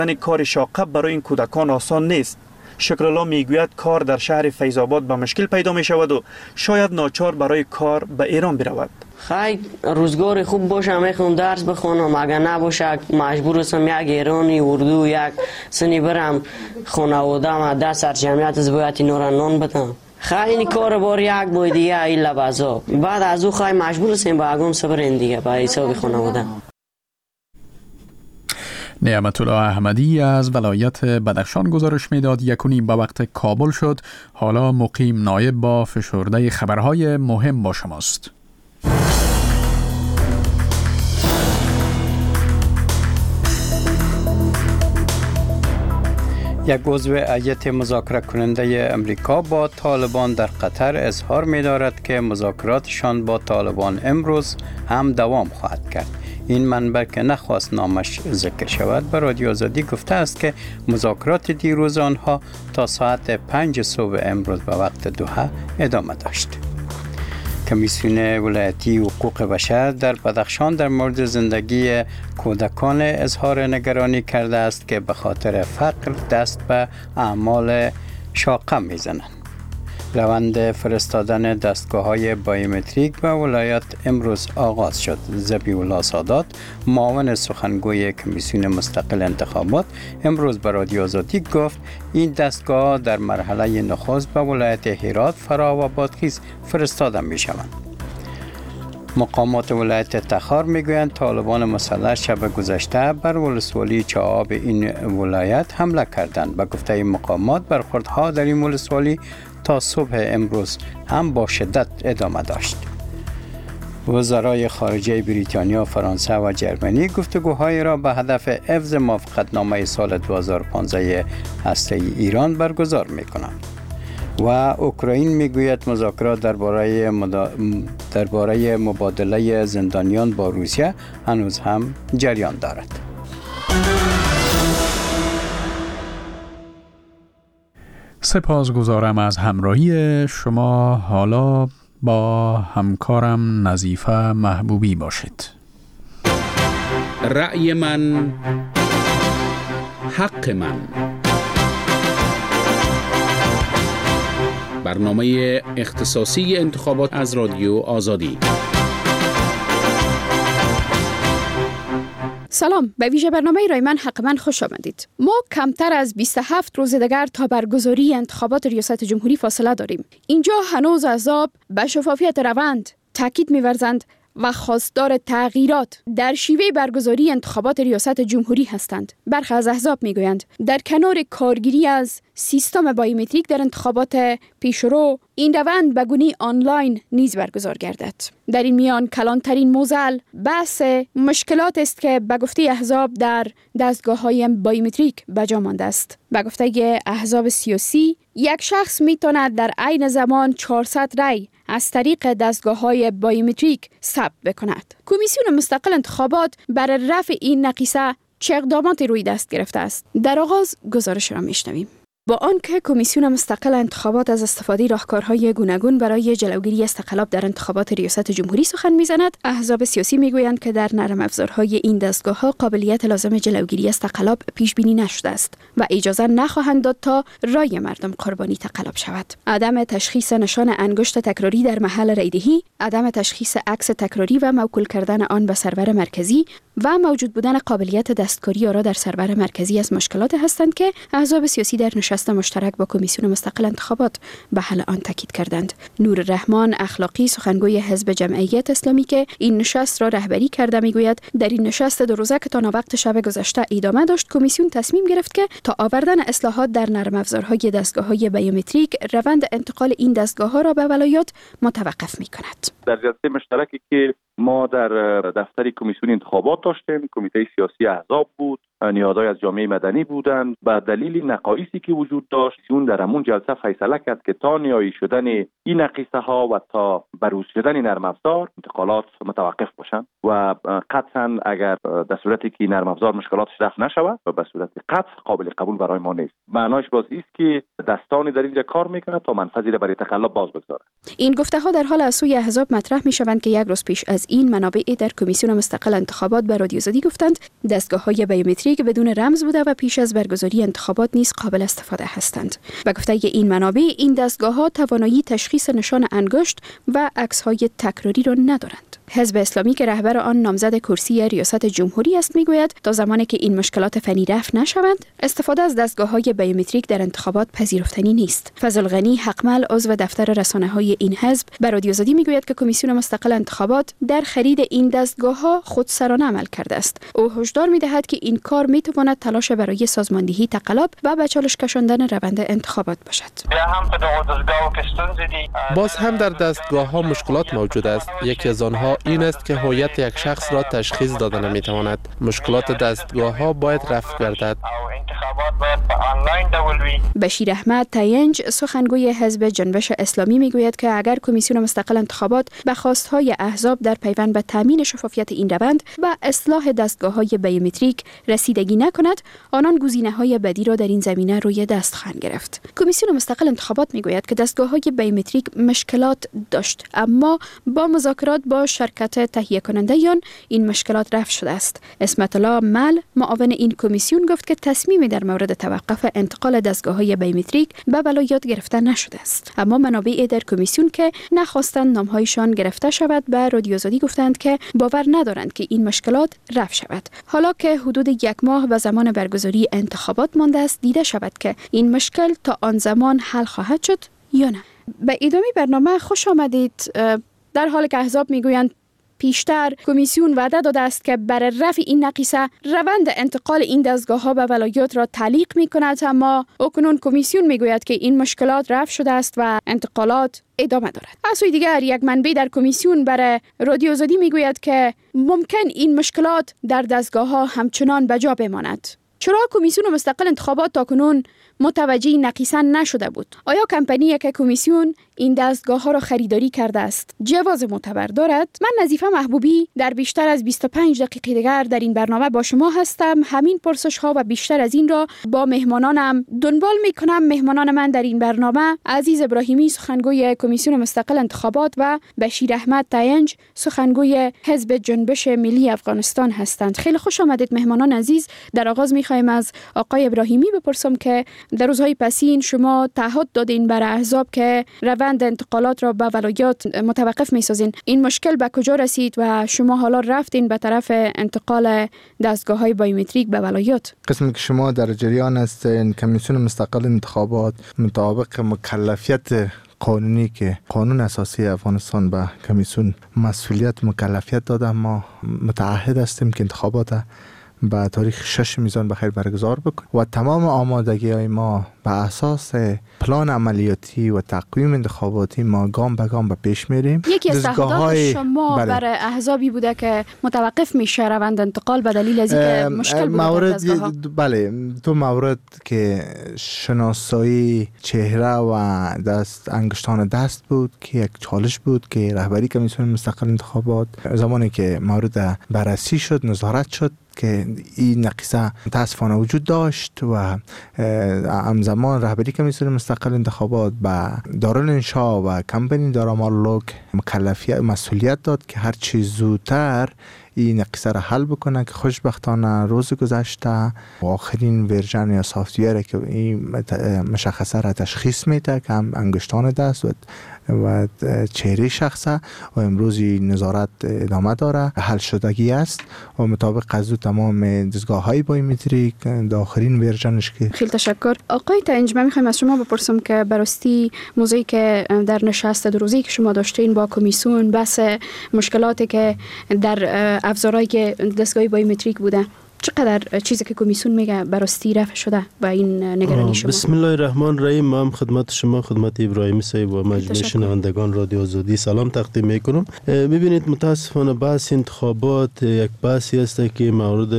کار شاق برای این کودکان آسان نیست. شکرالله میگوید کار در شهر فیض‌آباد به مشکل پیدا می شود و شاید ناچار برای کار به ایران برود. خیلی روزگار خوب باشه میخوام درس بخونم، اگر نباشه مجبور هستم یک ایرانی اردو یک سنی برم خانواده ما 10 سرجمعیت از باید اینا را نان بدم. خیلی کار بار یک باید دیگه ایلا بازا بعد از او خیلی مجبور هستیم با اگم صبرین دیگه با حساب خانواده. نعمت الله احمدی از ولایت بدخشان گزارش میداد. 1:30 به وقت کابل شد. حالا مقیم نایب با فشرده خبرهای مهم با شماست. یک عضو هیئت مذاکره کننده امریکا با طالبان در قطر اظهار می دارد که مذاکراتشان با طالبان امروز هم دوام خواهد کرد. این منبع که نخواست نامش ذکر شود به رادیو آزادی گفته است که مذاکرات دیروز آنها تا ساعت 5 صبح امروز به وقت دوحه ادامه داشت. کمیسیون ولایتی حقوق بشر در بدخشان در مورد زندگی کودکان اظهار نگرانی کرده است که به خاطر فقر دست به اعمال شاقه میزنند. روند فرستادن دستگاه‌های بایومتریک به ولایت امروز آغاز شد. ذبیح الله سادات، معاون سخنگوی کمیسیون مستقل انتخابات، امروز به رادیو آزادی گفت این دستگاه در مرحله نخست به ولایت هرات، فرا و بادغیس فرستاده می‌شوند. مقامات ولایت تخار میگویند طالبان مسلح شب گذشته بر ولسوالی چاهاب این ولایت حمله کردند. به گفته مقامات برخوردها در این ولسوالی تا صبح امروز هم با شدت ادامه داشت. وزرای خارجه بریتانیا، فرانسه و جرمنی گفتگوهای را به هدف حفظ موافقتنامه سال 2015 هسته ایران برگزار می‌کنند. و اوکراین میگوید مذاکرات درباره مبادله زندانیان با روسیه هنوز هم جریان دارد. سپاسگزارم از همراهی شما. حالا با همکارم نظیفه محبوبی باشید. رأی من حق من، برنامه اختصاصی انتخابات از رادیو آزادی. سلام، به ویژه برنامه رای من حق من خوش آمدید. ما کمتر از 27 روز دیگر تا برگزاری انتخابات ریاست جمهوری فاصله داریم. اینجا هنوز احزاب به شفافیت روند تاکید می‌ورزند و خواستار تغییرات در شیوه برگزاری انتخابات ریاست جمهوری هستند. برخی از احزاب میگویند در کنار کارگیری از سیستم بایومتریک در انتخابات پیشرو، این روند به گونه آنلاین نیز برگزار گردد. در این میان کلانترین موضوع بحث مشکلات است که به گفته احزاب در دستگاه‌های بایومتریک به جا مانده است. به گفته احزاب سیاسی، یک شخص میتواند در عین زمان 400 رای از طریق دستگاه‌های بایومتریک ثبت بکند. کمیسیون مستقل انتخابات برای رفع این نقیصه چه اقداماتی روی دست گرفته است؟ در آغاز گزارش را میشنویم. با آنکه کمیسیون مستقل انتخابات از استفاده راهکارهای گوناگون برای جلوگیری از تقلب در انتخابات ریاست جمهوری سخن میزند، احزاب سیاسی میگویند که در نرم افزارهای این دستگاه‌ها قابلیت لازم جلوگیری از تقلب پیش بینی نشده است و اجازه نخواهند داد تا رای مردم قربانی تقلب شود. عدم تشخیص نشان انگشت تکراری در محل رایدهی، عدم تشخیص عکس تکراری و موکول کردن آن به سرور مرکزی و موجود بودن قابلیت دستکاری آن در سرور مرکزی از مشکلات هستند که احزاب سیاسی در نشست مشترک با کمیسیون مستقل انتخابات به حل آن تاکید کردند. نور رحمان اخلاقی، سخنگوی حزب جمعیت اسلامی که این نشست را رهبری کرده، میگوید در این نشست 2 روزه که تا وقت شب گذشته ادامه داشت، کمیسیون تصمیم گرفت که تا آوردن اصلاحات در نرم افزارهای دستگاه‌های بایومتریک، روند انتقال این دستگاه‌ها را به ولایات متوقف می‌کند. در جلسه مشترکی که ما در دفتر کمیسیون انتخابات داشتیم، کمیته سیاسی احزاب بود، نیازهای از جامعه مدنی بودند. به دلیل نقایصی که وجود داشت، اون در همون جلسه فیصله کرد که تا نهایی شدن این نقیصه ها و تا بروز شدن نرم افزار انتقالات متوقف باشند و قطعا اگر در صورتی که نرم افزار مشکلاتش رفع نشود و به صورت قطع قابل قبول برای ما نیست. معناش باز است که دستانی در اینجا کار میکنه تا منفذی را برای تقلب باز بگذاره. این گفته‌ها در حال از سوی احزاب مطرح میشوند که یک روز پیش از این منابع در کمیسیون مستقل انتخابات به رادیو زدی گفتند دستگاه‌های بیومتریک بدون رمز بوده و پیش از برگزاری انتخابات نیز قابل استفاده هستند. به گفته این منابع این دستگاه‌ها توانایی تشخیص نشان انگشت و عکس‌های تکراری را ندارند. حزب اسلامی که رهبر آن نامزد کرسی ریاست جمهوری است میگوید تا زمانی که این مشکلات فنی رفع نشوند استفاده از دستگاه‌های بیومتریک در انتخابات پذیرفتنی نیست. فضل غنی حقمل عضو دفتر رسانه‌های این حزب به رادیو زدی میگوید که کمیسیون مستقل انتخابات در خرید این دستگاه‌ها خودسرانه عمل کرده است. او هشدار می‌دهد که این کار می‌تواند تلاش برای سازماندهی تقلب و به چالش کشاندن روند انتخابات باشد. باز هم در دستگاه‌ها مشکلات موجود است. یکی از آنها این است که هویت یک شخص را تشخیص داده نمی‌تواند. مشکلات دستگاه‌ها باید رفع گردد. بشیر احمد تاینج سخنگوی حزب جنبش اسلامی میگوید که اگر کمیسیون مستقل انتخابات به خواست‌های احزاب در پیوند به تامین شفافیت این روند و اصلاح دستگاه‌های بیومتریک رسیدگی نکند، آنان گزینه‌های بدی را در این زمینه روی دست خواهند گرفت. کمیسیون مستقل انتخابات میگوید که دستگاه‌های بیومتریک مشکلات داشت، اما با مذاکرات با شرکت تهیه کنندگان این مشکلات رفع شده است. اسمت الله مل معاون این کمیسیون گفت که تصمیمی در مورد توقف انتقال دستگاه‌های بیومتریک به ولایات گرفته نشده است، اما منابع در کمیسیون که نخواستند نام‌هایشان گرفته شود به رادیو زدی گفتند که باور ندارند که این مشکلات رفع شود. حالا که حدود 1 ماه به زمان برگزاری انتخابات مانده است دیده شود که این مشکل تا آن زمان حل خواهد شد یا نه. به ادامه برنامه خوش آمدید. در حالی که احزاب میگویند پیشتر کمیسیون وعده داده است که برای رفع این نقیصه روند انتقال این دستگاه‌ها به ولایات را تعلیق می‌کند، اما اکنون کمیسیون میگوید که این مشکلات رفع شده است و انتقالات ادامه دارد. از سوی دیگر یک منبع در کمیسیون برای رادیو زدی میگوید که ممکن این مشکلات در دستگاه‌ها همچنان به جا بماند. چرا کمیسیون مستقل انتخابات تاکنون متوجه نقیصه نشده بود؟ آیا کمپانی که کمیسیون این دستگاه‌ها را خریداری کرده است جواز معتبر دارد؟ من نظیفه محبوبی در بیشتر از 25 دقیقه دیگر در این برنامه با شما هستم. همین پرسش‌ها و بیشتر از این را با مهمانانم دنبال می‌کنم. مهمانان من در این برنامه عزیز ابراهیمی سخنگوی کمیسیون مستقل انتخابات و بشیر احمد تاینج سخنگوی حزب جنبش ملی افغانستان هستند. خیلی خوش آمدید مهمانان عزیز. در آغاز می‌خوایم از آقای ابراهیمی بپرسم که در روزهای پسین شما تعهد دادین برای احزاب که روند انتقالات را به ولایات متوقف می‌سازین. این مشکل به کجا رسید و شما حالا رفتین به طرف انتقال دستگاه‌های بیومتریک به ولایات؟ قسمی که شما در جریان هستین کمیسیون مستقل انتخابات مطابق مکلفیت قانونی که قانون اساسی افغانستان به کمیسیون مسئولیت مکلفیت داده، ما متعهد هستیم که انتخابات به تاریخ 6 میزان بخیر برگزار بکنیم و تمام آمادگی‌های ما به اساس پلان عملیاتی و تقویم انتخاباتی ما گام به گام به پیش میریم. یکی از تعهدات شما برای احزابی بوده که متوقف میشه روند انتقال به دلیل از اینکه مشکل بوده در دستگاه‌ها. بله، تو مورد که شناسایی چهره و انگشتان دست بود که یک چالش بود که رهبری کمیسیون مستقل انتخابات زمانی که مورد بررسی شد نظارت شد که این نقیصه متاسفانه وجود داشت و همزمان رهبری کمیسیون مستقل انتخابات به دارالانشا و کمپانی دارامالوک مکلفیت مسئولیت داد که هر چیز زودتر این نقیصه را حل بکنه که خوشبختانه روز گذشته آخرین ورژن یا سافتویر که این مشخصه را تشخیص میده که هم انگشتان دست و چهره شخصه و امروز نظارت ادامه داره، حل شدگی است و مطابق قضیه تمام دستگاه‌های بیومتریک آخرین ورژنش که. خیلی تشکر. آقای تاینج، من میخوایم از شما بپرسم که براستی موضوعی که در نشست 2 روزه‌ای که شما داشتین با کمیسیون بحث مشکلاتی که در افزارهای که دستگاه بیومتریک بوده، چقدر چیزی که کمیسیون میگه براستی رفع شده و این نگرانی شما؟ بسم الله الرحمن الرحیم. من خدمت شما، خدمت ابراهیمی صاحب و مجموعه شنوندگان رادیو آزادی سلام تقدیم میکنم. ببینید متاسفانه بحث انتخابات یک بحثی است که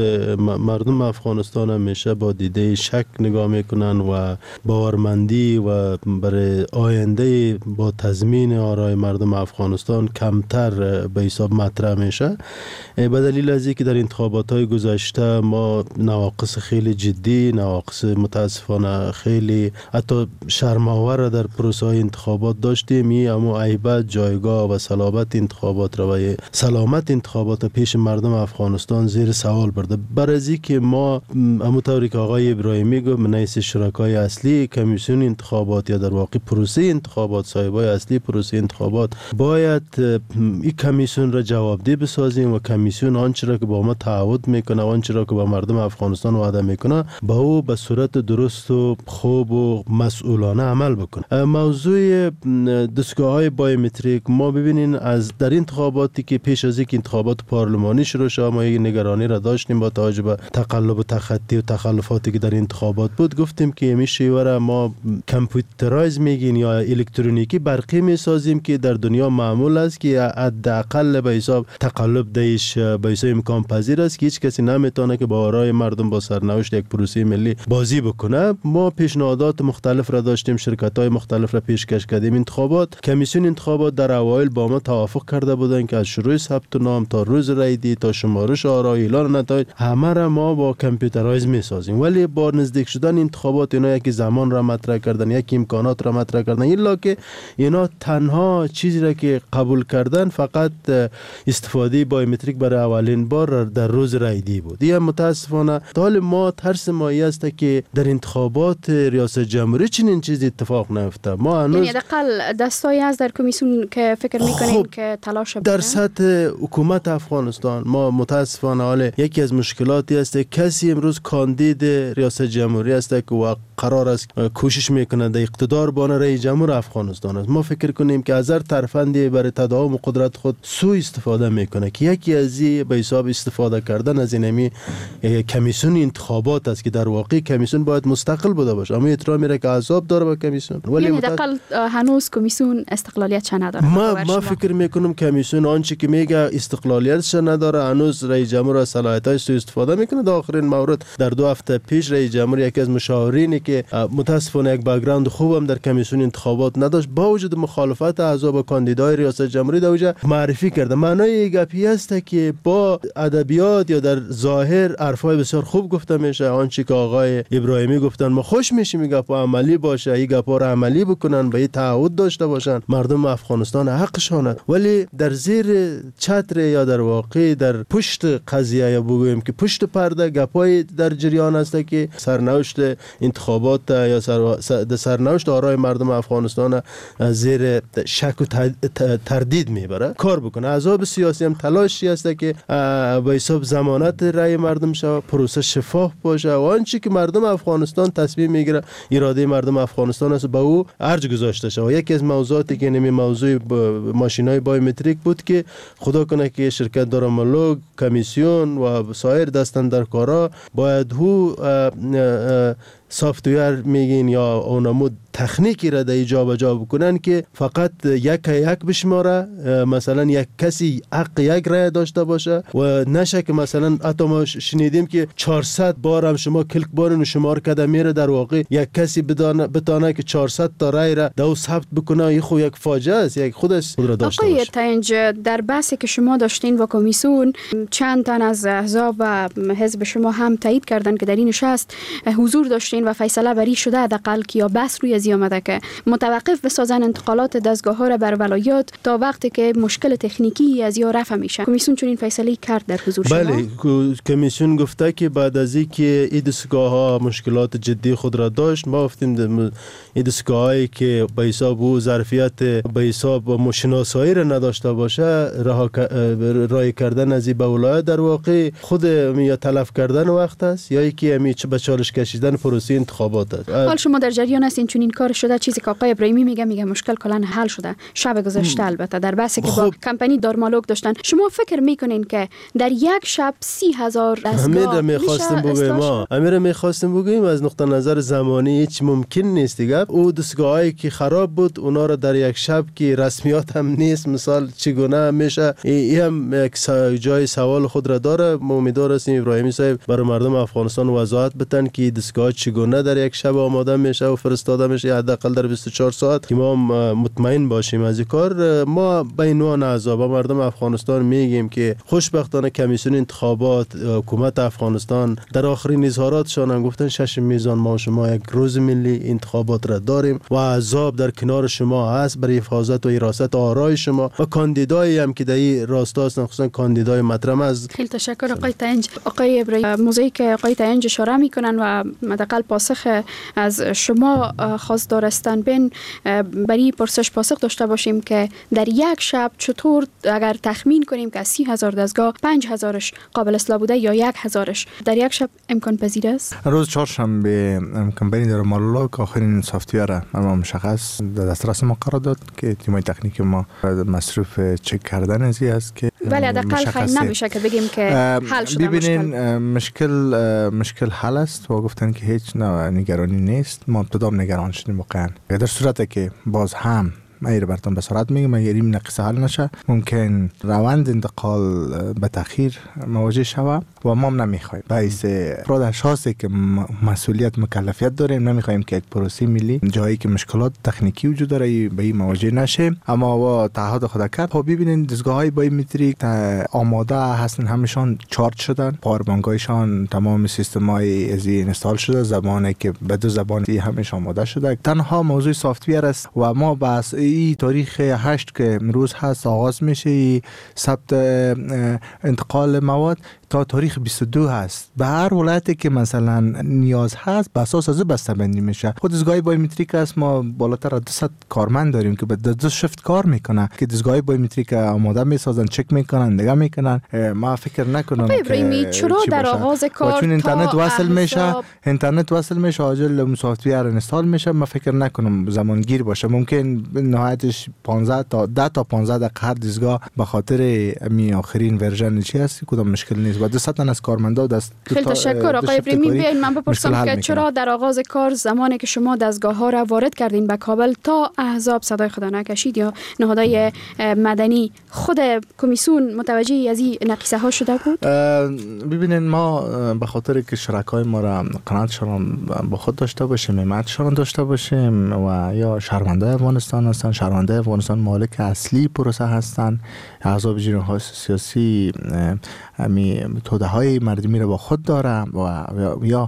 مردم افغانستان همیشه با دیده شک نگاه میکنن و باورمندی و برای آینده با تضمین آرای مردم افغانستان کمتر به حساب مطرح میشه، به دلیل از اینکه در انتخابات های گذشته ما نواقص خیلی جدی، نواقص متاسفانه خیلی حتی شرم‌آور در پروسه های انتخابات داشتیم. اما عیبت جایگاه و صلابت انتخابات را و سلامت انتخابات پیش مردم افغانستان زیر سوال برده. برای از که ما همونطوری که آقای ابراهیمی گفت، من حیث شرکای اصلی کمیسیون انتخابات یا در واقع پروسه انتخابات، صاحبای اصلی پروسه انتخابات باید این کمیسیون را جوابدeh بسازیم و کمیسیون آنچه را که با ما تعهد میکنه، آنچه را که با مردم افغانستان وعده میکنه، با او به صورت درست و خوب و مسئولانه عمل بکنه. موضوع دستگاه‌های بایومتریک، ما ببینین از در انتخاباتی که پیش از اینکه انتخابات پارلمانی شروع شد، ما یک نگرانی را داشتیم با توجه به تقلب و تخطی و تخلفاتی که در انتخابات بود. گفتیم که این شیوه را ما کامپیوترایز میگین یا الکترونیکی برقی میسازیم که در دنیا معمول است که حداقل به حساب تقلب دیش به حساب امکان پذیر است که هیچ کسی نمیتونه که با آرای مردم با سرنوشت یک پروسه ملی بازی بکنه. ما پیشنهادات مختلف را داشتیم، شرکت‌های مختلف را پیشکش کردیم. انتخابات کمیسیون انتخابات در اوایل با ما توافق کرده بودند که از شروع ثبت نام تا روز رای تا شمارش آرا، اعلان نتایج، همه را ما با کامپیوترایز میسازیم. ولی با نزدیک شدن انتخابات اینا یک زمان را مطرح کردن، یک امکانات را مطرح کردن، الا که اینا تنها چیزی را که قبول کردن فقط استفاده بایومتریک برای اولین بار در روز رای بود. این متاسفانه حال ما ترس مایی است که در انتخابات ریاست جمهوری چنین چیزی اتفاق نیفته. ما هنوز یعنی حداقل دستایی از در کمیسیون که فکر میکنیم که تلاش در سطح حکومت افغانستان ما متاسفانه حال یکی از مشکلاتی است کسی امروز کاندید ریاست جمهوری است که قرار است کوشش میکنه در اقتدار بانه رئیس جمهور افغانستان است. ما فکر کنیم که از هر ترفندی برای تداوم قدرت خود سوء استفاده میکنه که یکی از این به حساب استفاده کردن از این کمیسیون انتخابات است که در واقع کمیسیون باید مستقل بوده باشه، اما احترامی را که احزاب داره به کمیسیون. ولی یعنی حداقل هنوز کمیسیون استقلالیت چه نداره. ما فکر میکنم کمیسیون آنچه که میگه استقلالیتش نداره، هنوز رئیس جمهور صلاحیتش سوء استفاده میکنه. در آخرین مورد در 2 هفته پیش رئیس جمهور یکی از مشاورینی که متاسفانه یک بک‌گراند خوبم در کمیسیون انتخابات نداشت، با وجود مخالفت احزاب و کاندیدای ریاست جمهوری در اوجه معرفی کرده. معنای گپی است که با ادبیات یا در ظاهر حرفای بسیار خوب گفته میشه. آنچه که آقای ابراهیمی گفتن ما خوش میشیم این گپا عملی باشه، این گپا رو عملی بکنن، به تعهد داشته باشن، مردم افغانستان حقشانه. ولی در زیر چتر یا در واقع در پشت قضیه یا بگویم که پشت پرده گپای در جریان است که سرنوشت انتخابات یا سرنوشت آرای مردم افغانستان زیر شک و تردید میبره. کار بکنه احزاب سیاسی هم تلاشی است که به حساب ضمانت رأی مردم شه، پروسه شفاف باشه و آنچه که مردم افغانستان تصمیم میگیره اراده مردم افغانستان است به او ارج گذاشته شه. و یکی از موضوعاتی که نمی موضوع ماشینای بایومتریک بود که خدا کنه که شرکت دارالملک، کمیسیون و سایر دستاندرکارا باید هو سافتویر میگین یا اونمود تکنیکی را در جابجا بکنن که فقط یک بشماره، مثلا یک کسی حق یک رای داشته باشه و نشه که مثلا حتی ما شنیدیم که 400 بار هم شما کلیک بارین و شمار کده میره، در واقع یک کسی بتانه که 400 تا رای را دو ثبت بکنه. این خود یک فاجعه است، یک خودش خود را داشته باشه. آقای تنج، در بحثی که شما داشتین و کمیسیون چند تن از احزاب و حزب شما هم تایید کردن که در این نشست حضور داشتین و فیصله بری شده حداقل که یا بحث روی از آمده که متوقف بسازن انتقالات دستگاه ها را بر ولایات تا وقتی که مشکل تکنیکی از یا رفع میشه. کمیسیون چون این فیصله کرد در حضور شما؟ بله، کمیسیون گفته که بعد از اینکه این دستگاه ها مشکلات جدی خود را داشت، ما گفتیم این دستگاه هایی که به حساب او ظرفیت به حساب مشناسایی را نداشته باشه، رای کردن از این به ولایت در واقع خود یا تلف کردن وقت است یا یکی به چالش کشیدن پروسه انتخابات است. حال شما در جریان هستین چون این کار شده؟ چیزی که آقای ابراهیمی میگه مشکل کلا حل شده شب گذشته، البته در بحثی که با کمپانی دارمالوک داشتن. شما فکر میکنین که در یک شب 30,000 دستگاه امیر میخواستیم بگیم از نقطه نظر زمانی هیچ ممکن نیست دیگه. او دستگاهایی که خراب بود اونا را در یک شب که رسمیات هم نیست مثال چگونه میشه، این هم یک جای سوال خود را داره. ما امیدوار هستیم ابراهیمی صاحب برای مردم افغانستان وضاحت بدن که دستگاه چگونه چگونه در یک شب آماده میشه و فرستاده میشه، حداقل در 24 ساعت که ما مطمئن باشیم از این کار. ما به عنوان اعضا با مردم افغانستان میگیم که خوشبختانه کمیسیون انتخابات حکومت افغانستان در آخرین اظهاراتشان هم گفتن 6 میزان ما شما یک روز ملی انتخابات را داریم و احزاب در کنار شما هست برای حفاظت و حراست آرای شما و کاندیدایی هم که در این راستا هستن، خصوصا کاندیدای مطرح از. خیلی تشکر آقای تنج. آقای ابراهیم، موضوعی که آقای تنج اشاره میکنن و حداقل پاسخ از شما خواست دارستن بین برای پرسش پاسخ داشته باشیم که در یک شب چطور اگر تخمین کنیم که 30,000 دستگاه 5,000ش قابل اصلاح بوده یا 1,000ش در یک شب امکان پذیر است؟ روز چهارشنبه کمپانی در مالوک آخرین سافتویر ما مشخص در دسترس ما قرار داد که تیمای تکنیکی ما مصروف چک کردن ازی است که ولی حداقل خیلی نمیشه که بگیم که حل شده. ببینین مشکل حل است و گفتن که هیچ نگرانی نیست. ما ابتدا نگران شدیم واقعا. در صورتی که باز هم مایر براتون به سرعت میگم اگر این نقصه حل نشه ممکن روند انتقال به تأخیر مواجه شوه و ما هم نمیخوایم باعث افراد اشخاصی که مسئولیت مکلفیت داریم نمیخوایم که یک پروسه ملی جایی که مشکلات تکنیکی وجود داره به این مواجه نشه. اما و تعهد خود کرد. خب ببینید دستگاه‌های بایومتریک آماده هستن، همشان چارج شدن، پاوربانک‌هایشان تمام سیستم‌های از اینستال شده، زبانی که به 2 زبان همش آماده شده. تنها موضوع سافت‌ویر است و ما بس این تاریخ 8 که امروز هست آغاز میشه ثبت انتقال مواد تا تاریخ 22 هست. به هر ولایتی که مثلا نیاز هست به اساس از بسته بندی میشه. خود دستگاه بایومتریک است ما بالاتر از 200 کارمند داریم که به 2 شفت کار میکنه که دستگاه بایومتریک آماده میسازن، چک میکنن، نگاه میکنن. ما فکر نکنم که چرا در آغاز کار چون اینترنت وصل میشه عاجل سافت‌ویر اینستال میشه. ما فکر نکنم زمانگیر باشه. ممکن نهایتش 15 تا 10 تا 15 دقیقه هر دستگاه به خاطر می آخرین ورژن چی هست کدام مشکل نیست و 200 تا از کارمندا دست. خیلی تشکر آقای ابراهیمی. بیاین من بپرسم که چرا در آغاز کار زمانی که شما دستگاه ها را وارد کردین به کابل تا احزاب صدای خدا نکشید یا نهادهای مدنی خود کمیسیون متوجه از این نقیصه ها شده بود؟ ببینید ما به خاطر که شرکای ما را قناعتشان با خود داشته باشیم، حمایتشان داشته باشیم و یا شهروندای افغانستان هستن، شهروندای افغانستان مالک اصلی پروسه هستن، احزاب جناح سیاسی توده های مردمی را با خود داره و یا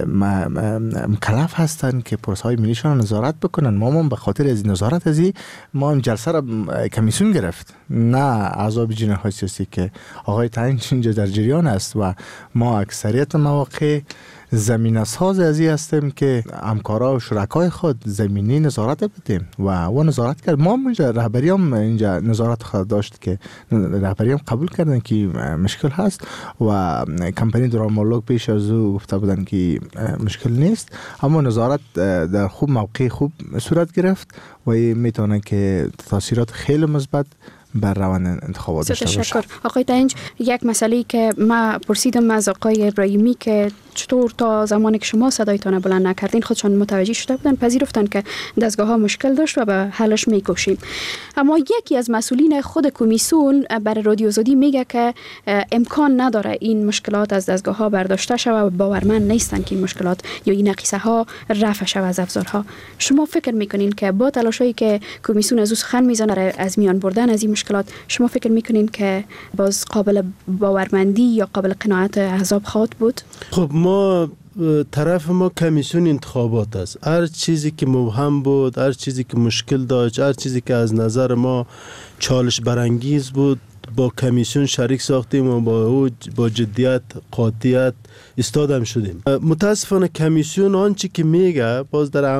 مکلف هستن که پروسه های ملیشان نظارت بکنن. ما به خاطر از نظارت ازی ما هم جلسه را کمیسیون گرفت، نه احزاب جناح سیاسی که آقای تنج اینجا در جریان است و ما اکثریت مواقع زمینه ساز ازی هستیم که همکارا و شرکای خود زمینی نظارت بدیم و نظارت کرد. ما اینجا رهبریام اینجا نظارت خود داشت که رهبریام قبول کردن که مشکل هست و کمپانی درامولوگ پیش از او گفته بودن که مشکل نیست، اما نظارت در خوب موقع خوب صورت گرفت و میتونه که تاثیرات خیلی مثبت بر روند انتخابات داشته باشه. تشکر آقای تنج. یک مسئله که ما پرسیدم از آقای ابراهیمی که چطور تا زمانی که شما صدایتان بلند نکردین خودشان متوجه شده بودن، پذیرفتن که دستگاه ها مشکل داشت و به حلش میکوشیم. اما یکی از مسئولین خود کمیسیون برای رادیو آزادی میگه که امکان نداره این مشکلات از دستگاه ها برداشته شود و باورمند نیستن که این مشکلات یا این نقیصه ها رفع شود از افزارها. شما فکر میکنین که با تلاشایی که کمیسیون از سخن میزنه از میان بردن از این مشکلات، شما فکر میکنین که باز قابل باورمندی یا قابل قناعت احزاب خواهد بود؟ خب ما طرف ما کمیسیون انتخابات است. هر چیزی که مبهم بود، هر چیزی که مشکل داشت، هر چیزی که از نظر ما چالش برانگیز بود با کمیسیون شریک ساختیم و با جدیت قاطعیت استادم شدیم. متاسفانه کمیسیون آنچه که میگه باز در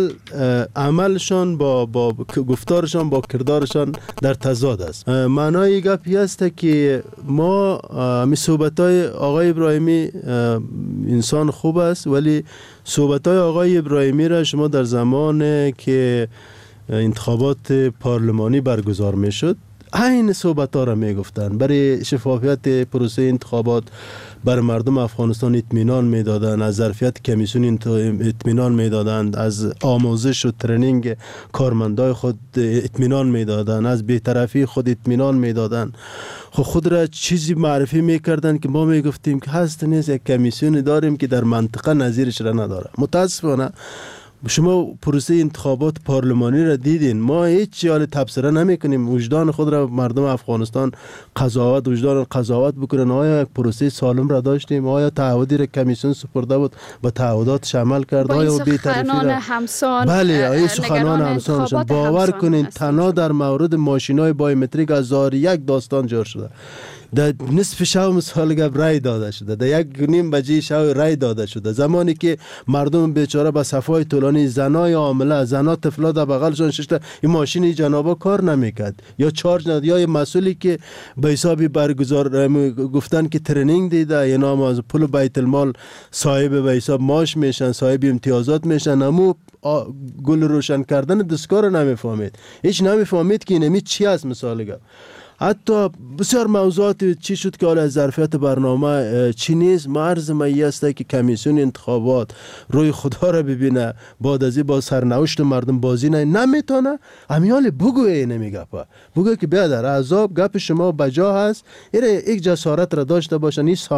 عملشان با گفتارشان با کردارشان در تضاد است. معنای گپی است که ما می صحبتای آقای ابراهیمی انسان خوب است، ولی صحبتای آقای ابراهیمی را شما در زمان که انتخابات پارلمانی برگزار میشد عین صحبت ها را میگفتن. برای شفافیت پروسه انتخابات بر مردم افغانستان اطمینان میدادن، از ظرفیت کمیسیون اطمینان میدادند، از آموزش و ترنینگ کارمندای خود اطمینان میدادن، از بی‌طرفی خود اطمینان میدادن. خود را چیزی معرفی میکردن که ما میگفتیم که هست نیست، یک کمیسیون داریم که در منطقه نظیرش را نداره. متاسفانه شما پروسه انتخابات پارلمانی را دیدین، ما هیچ حال تبصره نمی کنیم. وجدان خود را مردم افغانستان قضاوت بکنن. آیا یک پروسه سالم را داشتیم؟ آیا تعهدی را کمیسیون سپرده بود به تعهداتش عمل کرد؟ آیا بی‌طرفی را؟ بله، این سخنان همسان. باور کنین تنها در مورد ماشینای بایومتریک از 1001 داستان جار شده. در نصف شب مثال گپ رای داده شده، در 1:30 بجه شب رای داده شده. زمانی که مردم بیچاره به صفای طولانی، زنای حامله، زنا طفلا در بغلشون ششته، این ماشین جنابا کار نمیکرد یا چارج نداد، یا مسئولی که به حسابی برگزار گفتن که ترنینگ دیده، یا نام از پول بیت المال صاحب به حساب معاش میشن، صاحب امتیازات میشن، اما گل روشن کردن دستگاه نمیفهمید. هیچ نمیفهمید که اینمی چی است. مثال گپ حتی بسیار موضوعات چی شد که حالا ظرفیت برنامه چی نیست. مرز مایی است که کمیسیون انتخابات روی خدا را ببینه، بعد از این با سرنوشت مردم بازی نمیتونه. امیال بگوه نمیگپه، بگوه که بیادر عذاب گپ شما بجا هست، یک جسارت را داشته باشن، این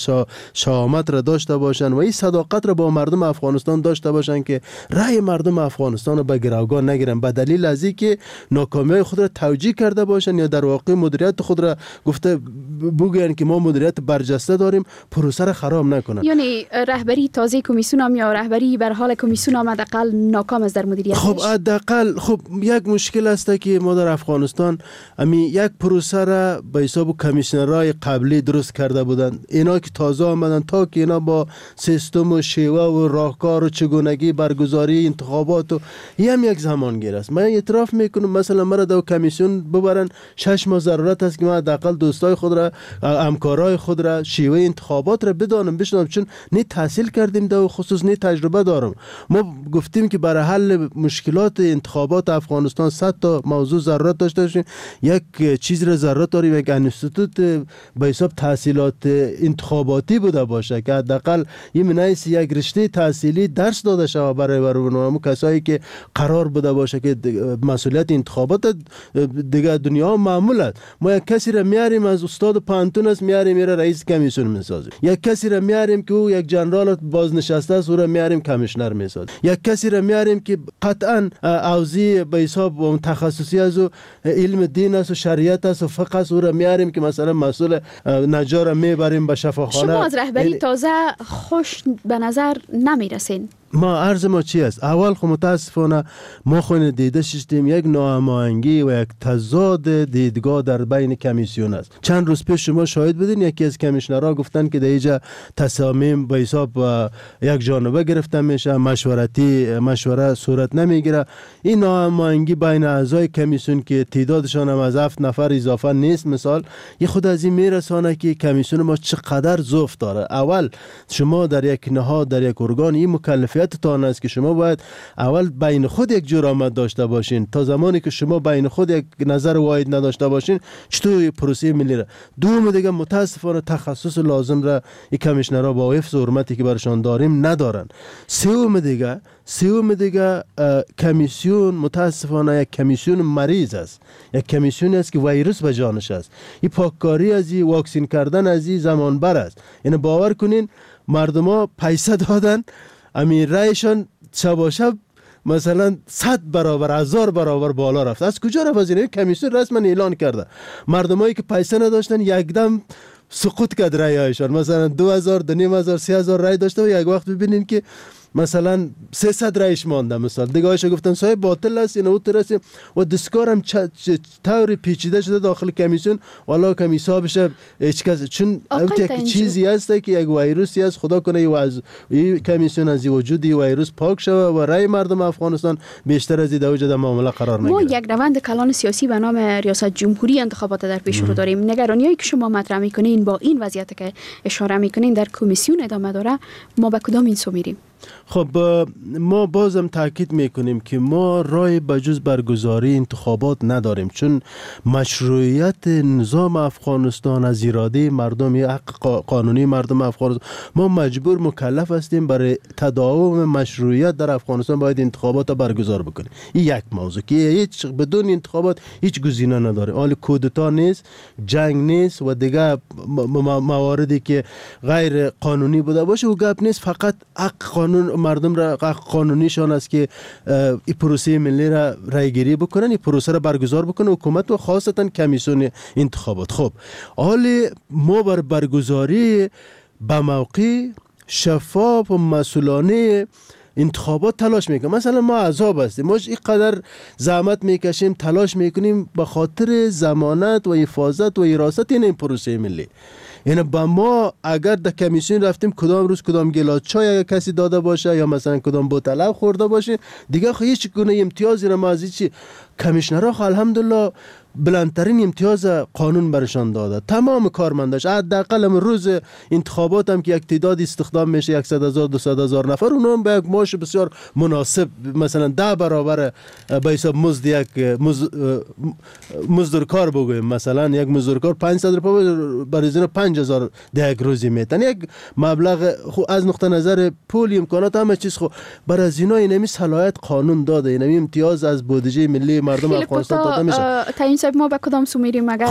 شهامت را داشته باشن و این صداقت را با مردم افغانستان داشته باشن که رأی مردم افغانستان را به گروگان نگیرن به دلیل از اینکه ناکامی خود را توجیه کرده باشن یا در واقع مدیریت خود را گفته بگوین که ما مدیریت برجسته داریم، پروسه را خراب نکنن. یعنی رهبری تازه کمیسیون هم یا رهبری بر حال کمیسیون هم حداقل ناکام است در مدیریتش. خب حداقل یک مشکل است که ما در افغانستان یک پروسه را به حساب کمیسیونرای قبلی درست کرده بودند. اینا که تازه آمدن تا که اینا با سیستم و شیوه و راهکار و چگونگی برگزاری انتخابات و یک زمانگیر است. من اعتراف میکنم مثلا مرا در کمیسیون ببرن 6 ماه ضرورت است که من حداقل دوستای خود را، همکارای خود را، شیوه انتخابات را بدانم بشناسم، چون نه تحصیل کردیم در خصوص نه تجربه دارم. ما گفتیم که برای حل مشکلات انتخابات افغانستان 100 تا موضوع ضرورت داشته باشیم. یک چیز را ضرورت داریم، یک انستیتوت به حساب تحصیلات انتخاباتی بوده باشه که حداقل این منایس یک رشته تحصیلی درس داده شود برای کسایی که قرار بوده باشه که مسئولیت انتخابات دیگه دنیا معمول است. ما یک کسی را میاریم از استاد پانتون است، میاریم میره رئیس کمیسیون میسازیم. یک کسی را میاریم که او یک جنرال بازنشسته است، او را میاریم کمیشنر میسازیم. یک کسی را میاریم که قطعا اوزی به حساب تخصصی است و علم دین است و شریعت است و فقه است، او را میاریم که مثلا مسئول نجار میبریم به شفاخانه. شما از رهبری تازه خوش به نظر نمیرسین؟ ما عرض ما چی است؟ اول خب متاسفانه ما خود دیده شدیم یک ناهماهنگی و یک تضاد دیدگاه در بین کمیسیون است. چند روز پیش شما شاهد بودین یکی از کمیشنرها گفتن که در اینجا تصامیم به حساب یک جانبه گرفته میشه، مشوره صورت نمیگیره. این ناهماهنگی بین اعضای کمیسیون که تعدادشان هم از 7 نفر اضافه نیست مثال، یه خود از این میرسانه که کمیسیون ما چقدر ضعف داره. اول شما در یک نهاد، در یک ارگان، این مکلفیت تان است که شما باید اول بین خود یک جرأت داشته باشین. تا زمانی که شما بین خود یک نظر واحد نداشته باشین چطور پروسه ملی را؟ دوم دیگه متاسفانه تخصص لازم را این کمیشنرها با حفظ حرمتی که برشان داریم ندارن. سوم دیگه کمیسیون متاسفانه یک کمیسیون مریض است، یک کمیسیون است که ویروس به جانش است. این پاککاری از این واکسین کردن از این زمان بر است. یعنی باور کنین مردما پیسه دادن، امیر رایشان شب مثلا 100 برابر 1000 برابر بالا رفت. از کجا رفت؟ از این کمیسیون رسما اعلان کرده. مردمایی که پیسه نداشتن یکدم سقوط کرد رایشان، مثلا 2000 2500 3000 رای داشته و یک وقت ببینین که مثلا 300 رایش مانده. مثلا دیگه هایش گفتن صاحب باطل است اینو ترسیم و دستگاه هم طور پیچیده شده داخل کمیسیون. والا کمیسا بشه هیچ کس، چون یک چیزی هست که یک ویروسی است. خدا کنه این کمیسیون از وجود این ویروس پاک شوه و رای مردم افغانستان بیشتر از این وجود معامله قرار نگیره. ما یک روند کلان سیاسی به نام ریاست جمهوری انتخابات در پیش رو داریم. نگرانیایی که شما مطرح میکنین با این وضعیت که اشاره میکنین در کمیسیون ادامه داره، ما به کدام این سو میریم؟ خب ما بازم تاکید میکنیم که ما راه بجز برگزاری انتخابات نداریم، چون مشروعیت نظام افغانستان از اراده مردم یا حق قانونی مردم افغانستان، ما مجبور مکلف هستیم برای تداوم مشروعیت در افغانستان باید انتخابات برگزار بکنیم. این یک موضوع که هیچ بدون انتخابات هیچ گزینه نداره. حال کودتا نیست، جنگ نیست و دیگه مواردی که غیر قانونی بوده باشه و گپ نیست. فقط حق قانون مردم را حق قانونیشان است که این پروسه ملی را رایگیری بکنن، این پروسه را برگزار بکنه حکومت و خاصتا کمیسیون انتخابات. خب حال ما بر برگزاری به موقع شفاف و مسئولانه انتخابات تلاش میکنیم. مثلا ما احزاب هستیم، ما اینقدر زحمت میکشیم، تلاش میکنیم به خاطر ضمانت و حفاظت و حراست این پروسه ملی. یعنی با ما اگر در کمیسیون رفتیم کدام روز کدام گلاس چای اگر کسی داده باشه یا مثلا کدام بوتل خورده باشه، دیگه هیچ گونه امتیازی را ما از هیچ کمیشنرها الحمدلله بلندترین امتیاز قانون برشان داده. تمام کارمنداش حداقل روز انتخابات هم که یک تعداد استخدام میشه 100,000 200,000 نفر، اونها هم به یک معاش بسیار مناسب مثلا 10 برابر به حساب مزد یک مزدورکار بگویم، مثلا یک مزدورکار 500 روپیه برای زیر 5,000 در یک روزی میتن. یک مبلغ از نقطه نظر پول امکانات همه چیز خو برای از اینا اینمی صلاحیت قانون داده، اینمی امتیاز از بودجه ملی مردم افغانستان داده میشه. ما به کدام سو میریم اگر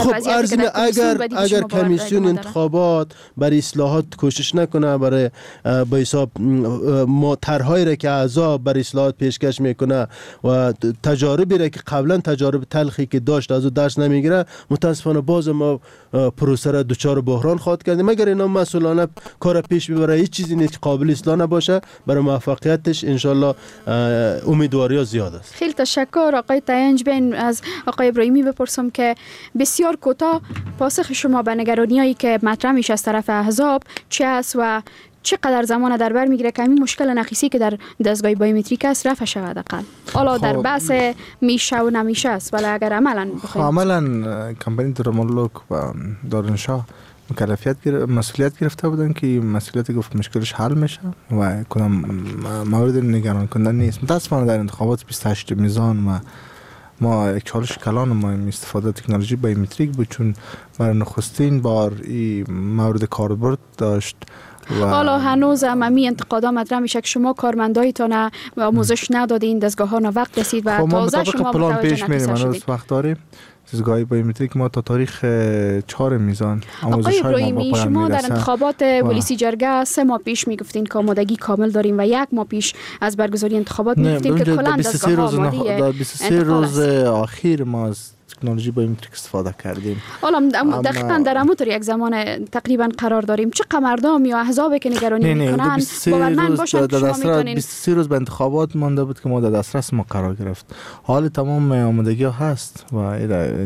اگر کمیسیون انتخابات برای اصلاحات کوشش نکنه، برای به حساب طرحهایی را که اعضا برای اصلاحات پیشکش میکنه و تجاربی را که قبلا تجارب تلخی که داشت از او درس نمیگیره، متاسفانه باز ما پروسه را دچار بحران خواهد کردیم. مگر اینا مسئولانه کار پیش ببره، هیچ چیزی نیست که قابل اصلاح نباشه، برای موفقیتش انشالله امیدواری ها زیاد است. خیلی تشکر آقای تاینج بین. از آقای ابراهیمی بپرسم که بسیار کوتاه پاسخ شما به نگرانیایی که مطرح میشه از طرف احزاب چه است و چقدر زمان در بر میگیره که همین مشکل نقیصی که در دستگاه بایومتریک است رفع شود؟ اقل حالا در بحث میشه و نمیشه است، ولی اگر عملا کمپانی درمالوک و دارنشاه مسئولیت گرفته بودن که مسئولیت گفت مشکلش حل میشه و کدام مورد نگران کننده نیست. متاسفانه در انتخابات 28 میزان و ما یک چالش کلان ما استفاده تکنولوژی بایومتریک بود، چون برای نخستین بار این مورد کاربرد داشت. حالا هنوز همین انتقادا مطرح میشه که شما کارمندایتان آموزش ندادین، دستگاه ها وقت رسید و تازه شما متوجه نقیصه شدید. وقت داریم دستگاه بایومتریک ما تا تاریخ 4 میزان آموزش های ما شما در انتخابات ولیسی جرگه 3 ماه پیش میگفتین که آمادگی کامل داریم و 1 ماه پیش از برگزاری انتخابات میگفتین که کلا دستگاه ها آماده 23 روز اخیر ما از تکنولوژی بایومتریک استفاده کردیم. حالا دقیقاً در همونطور یک زمان تقریبا قرار داریم. چه مردم یا احزابی که نگرانی میکنن باورمند باشن که شما میتونین 23 روز به انتخابات مانده بود که ما در دسترس ما قرار گرفت. حال تمام آمادگی ها هست و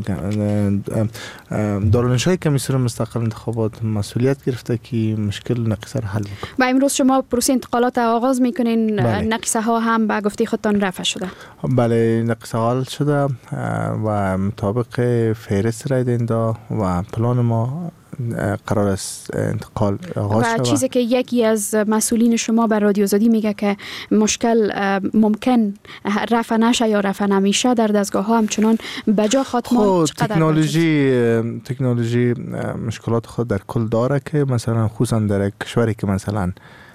دارالانشای کمیسیون مستقل انتخابات مسئولیت گرفته که مشکل نقیصه را حل کنه. و امروز شما پروسه انتقالات آغاز میکنین. نقیصه ها هم به گفته خودتان رفع شده؟ بله، نقیصه حل شده و مطابق فهرست رای دهنده و پلان ما قرار است انتقال آغاز شود. و چیزی که یکی از مسئولین شما به رادیو آزادی میگه که مشکل ممکن رفع نشه یا رفع نمیشه در دستگاه ها همچنان بجا خاتمه. تکنولوژی مشکلات خود در کل داره که مثلا خصوصا در کشوری که مثلا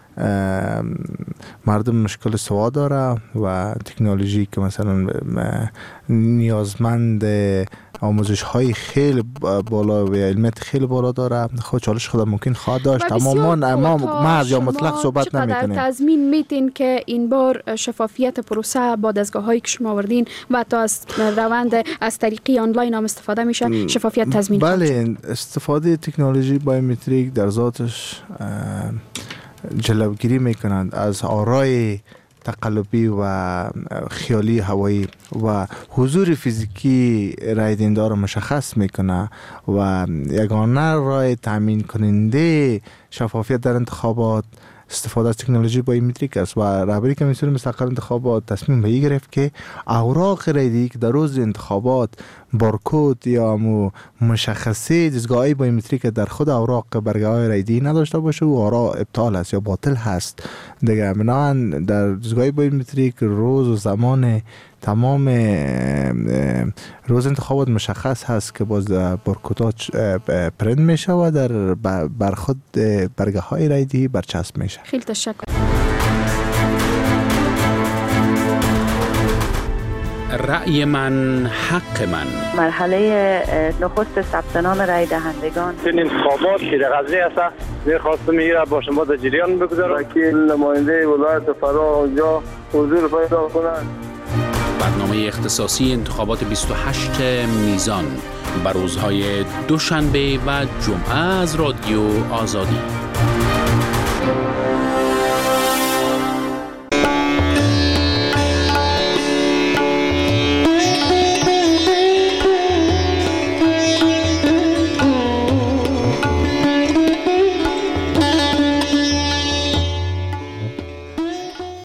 مردم مشکل سواد داره و تکنولوژی که مثلا نیازمند آموزش های خیلی بالا و علمیت خیلی بالا داره، خود چالش خود ممکن خواهد داشت. اما ما محض یا مطلق صحبت نمی‌کنیم. چقدر تضمین میتین که این بار شفافیت پروسه با دستگاه هایی که شما آوردین و تا از روند از طریقی آنلاین هم استفاده میشه شفافیت تضمین کنید؟ بله، استفاده تکنولوژی بایومتریک در ذاتش جلوگیری میکنند از آرای تقلبی و خیالی هوایی و حضور فیزیکی رای دهنده را مشخص میکنه و یگانه راه تامین کننده شفافیت در انتخابات استفاده از تکنولوژی بایومتریک است و رهبری کمیسیون مستقل انتخابات تصمیم به این گرفت که اوراق رایدی که در روز انتخابات بارکد یا مشخصه دستگاه بایومتریک در خود اوراق برگه‌های رایدی نداشته باشه و آرا ابطال است یا باطل هست دیگه. بنابراین در دستگاه بایومتریک روز و زمان تمام روز انتخابات مشخص هست که باز بارکدها پرینت میشه و در بر خود برگه های رایدی برچسب میشه. خیلی تشکر. رأی من حق من. مرحله نخست ثبت نام رای دهندگان. این انتخابات که در قضیه است می‌خواستم میره با شما در جریان بگذارم. وکیل نماینده ولایت فرا اونجا حضور پیدا کنند. برنامه اختصاصی انتخابات 28 میزان بر روزهای دوشنبه و جمعه از رادیو آزادی.